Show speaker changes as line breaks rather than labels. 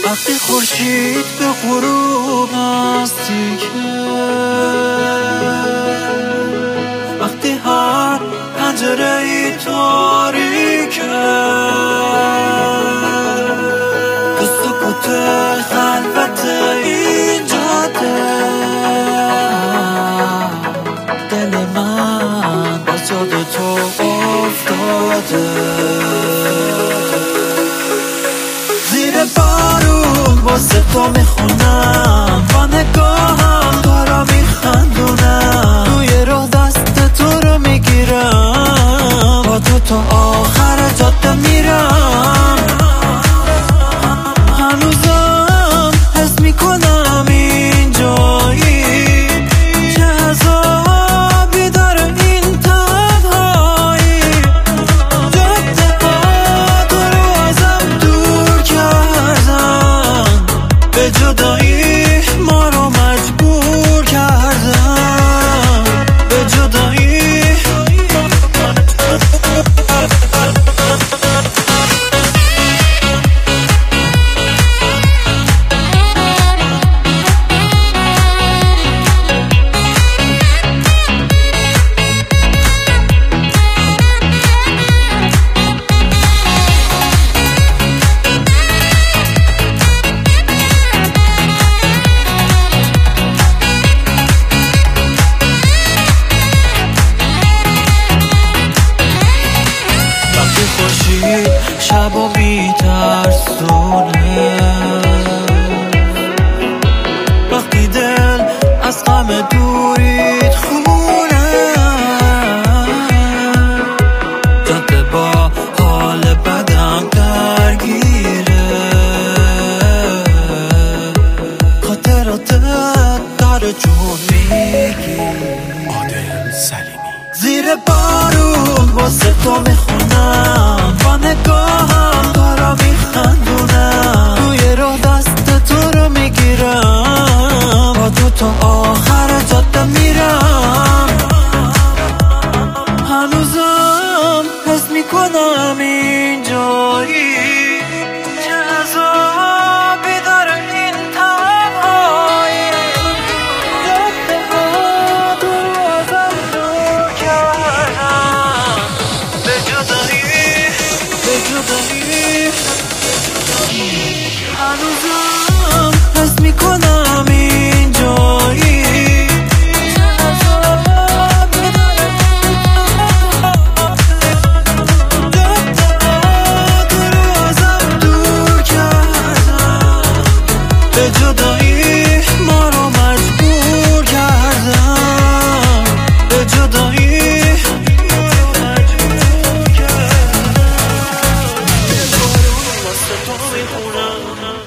وقتی خورشید به غروب نزدیکه، وقتی هر پنجره‌ای تاریکه، تو سکوت خلوت این جاده، دل من باز یاد تو افتاده. زیر بارون واسه تو میخونم، با نگاهم تو را میخندونم، توی راه دست تو رو میگیرم، با تو تا آخر جاده میرم. هنوزم حس میکنم اینجایی، چه عذابی داره این تنهایی. جاده ها تو رو ازم دور کردن، به جدایی ما رو مجبور کردن، به جدایی. شبا میترسونه، وقتی دل از غم دوریت خونه، جاده با حال بدم درگیره، خاطراتت داره جون میگی.
عادل سلیمی.
زیر بارون واسه تو میخونم، با نگاهم تو را میخندونم، توی راه دست تو رو میگیرم، با تو تا آخر جاده میرم. هنوزم حس میکنم اینجایی، چه عذابی داره این تنهایی. جاده ها تو رو ازم دور کردن، به جدایی، به جدایی. هنوزم حس میکنم اینجایی، چه عذابی داره این تنهایی. جاده ها تو رو ازم دور کردن، به جدایی ما رو مجبور کردن، به جدایی. واسه تو میخونم.